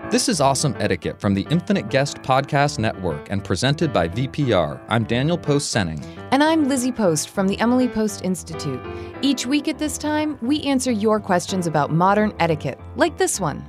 This is Awesome Etiquette from the Infinite Guest Podcast Network and presented by VPR. I'm Daniel Post-Senning. And I'm Lizzie Post from the Emily Post Institute. Each week at this time, we answer your questions about modern etiquette, like this one.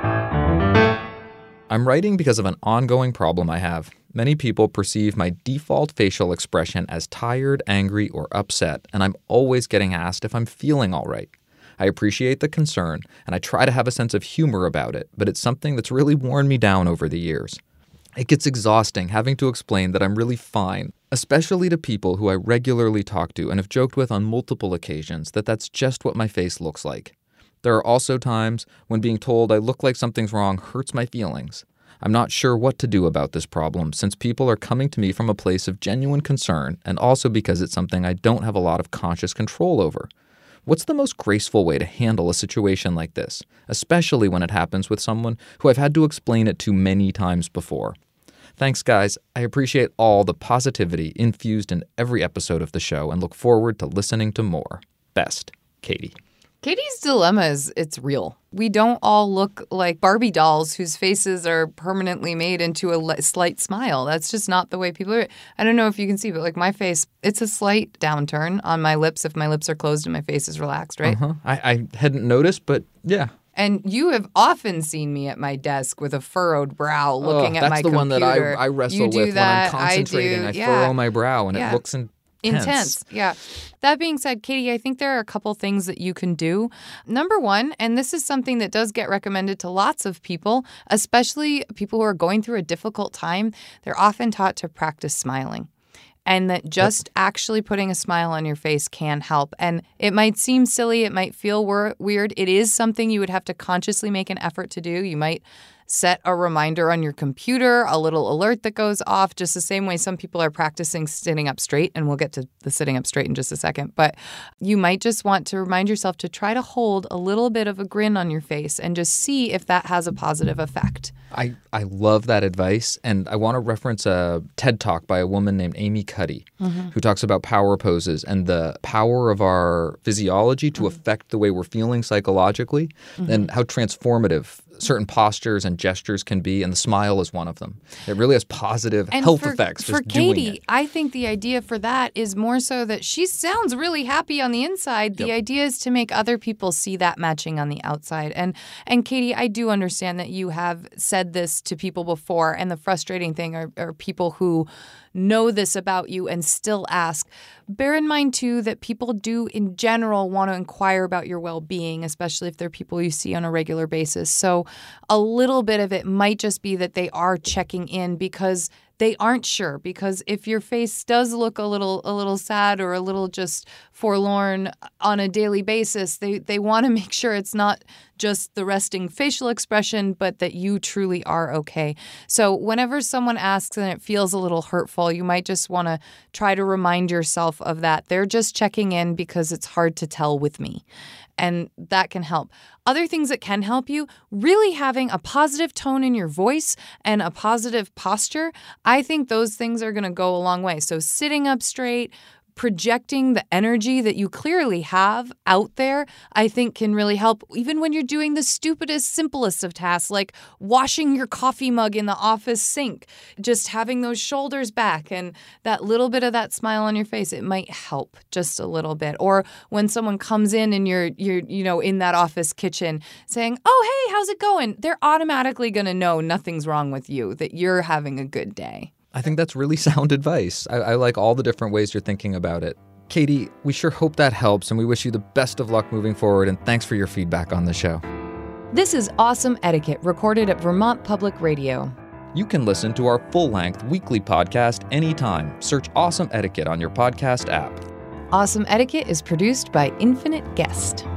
I'm writing because of an ongoing problem I have. Many people perceive my default facial expression as tired, angry, or upset, and I'm always getting asked if I'm feeling all right. I appreciate the concern, and I try to have a sense of humor about it, but it's something that's really worn me down over the years. It gets exhausting having to explain that I'm really fine, especially to people who I regularly talk to and have joked with on multiple occasions that that's just what my face looks like. There are also times when being told I look like something's wrong hurts my feelings. I'm not sure what to do about this problem since people are coming to me from a place of genuine concern and also because it's something I don't have a lot of conscious control over. What's the most graceful way to handle a situation like this, especially when it happens with someone who I've had to explain it to many times before? Thanks, guys. I appreciate all the positivity infused in every episode of the show and look forward to listening to more. Best, Katie. Katie's dilemma is it's real. We don't all look like Barbie dolls whose faces are permanently made into a slight smile. That's just not the way people are. I don't know if you can see, but like my face, it's a slight downturn on my lips if my lips are closed and my face is relaxed, right? I hadn't noticed, but yeah. And you have often seen me at my desk with a furrowed brow looking at my computer. That's the one that I wrestle with when I'm concentrating. I furrow my brow and it looks intense. Yeah. That being said, Katie, I think there are a couple things that you can do. Number one, and this is something that does get recommended to lots of people, especially people who are going through a difficult time, they're often taught to practice smiling. And that just actually putting a smile on your face can help. And it might seem silly. It might feel weird. It is something you would have to consciously make an effort to do. You might set a reminder on your computer, a little alert that goes off, just the same way some people are practicing sitting up straight. And we'll get to the sitting up straight in just a second. But you might just want to remind yourself to try to hold a little bit of a grin on your face and just see if that has a positive effect. I love that advice, and I want to reference a TED Talk by a woman named Amy Cuddy, who talks about power poses and the power of our physiology to affect the way we're feeling psychologically, and how transformative certain postures and gestures can be, and the smile is one of them. It really has positive health effects just doing it. For Katie, I think the idea for that is more so that she sounds really happy on the inside. The idea is to make other people see that matching on the outside. And Katie, I do understand that you have said this to people before, and the frustrating thing are people who know this about you and still ask. Bear in mind, too, that people do in general want to inquire about your well-being, especially if they're people you see on a regular basis. So a little bit of it might just be that they are checking in because they aren't sure. Because if your face does look a little sad or a little just forlorn on a daily basis, they want to make sure it's not just the resting facial expression, but that you truly are okay. So whenever someone asks and it feels a little hurtful, you might just want to try to remind yourself of that. They're just checking in because it's hard to tell with me. And that can help. Other things that can help you, really having a positive tone in your voice and a positive posture, I think those things are going to go a long way. So sitting up straight, projecting the energy that you clearly have out there, I think can really help, even when you're doing the stupidest, simplest of tasks, like washing your coffee mug in the office sink. Just having those shoulders back and that little bit of that smile on your face, it might help just a little bit. Or when someone comes in and you're in that office kitchen saying, "Oh, hey, how's it going?" They're automatically going to know nothing's wrong with you, that you're having a good day. I think that's really sound advice. I like all the different ways you're thinking about it. Katie, we sure hope that helps, and we wish you the best of luck moving forward, and thanks for your feedback on the show. This is Awesome Etiquette, recorded at Vermont Public Radio. You can listen to our full-length weekly podcast anytime. Search Awesome Etiquette on your podcast app. Awesome Etiquette is produced by Infinite Guest.